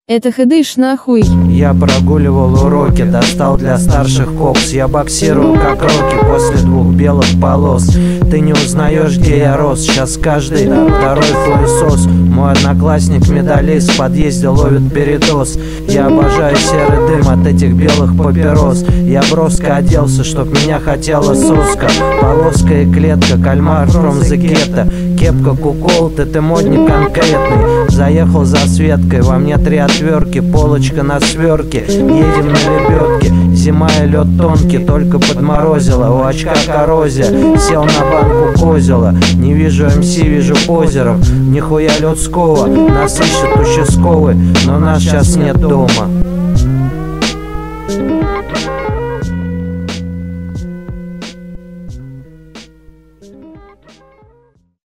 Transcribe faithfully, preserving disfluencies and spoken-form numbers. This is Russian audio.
Это ходыш нахуй. Я прогуливал уроки, достал для старших кокс. Я боксирую как Рокки после двух белых полос. Ты не узнаешь, где я рос. Сейчас каждый второй хуесос. Мой одноклассник медалист в подъезде ловит передоз. Я обожаю серый дым от этих белых папирос. Я броско оделся, чтоб меня хотела соска. Полоска и клетка, кальмар from the ghetto. Кепка кукол, ты ты модник конкретный. Заехал за Светкой, во мне три отвертки. Полочка на сверке, едем на лебедке. Зима и лед тонкий, только подморозило. У очка коррозия, сел на банку козела. Не вижу МС, вижу позеров. Нихуя людского, нас ищут участковый, но нас сейчас нет дома.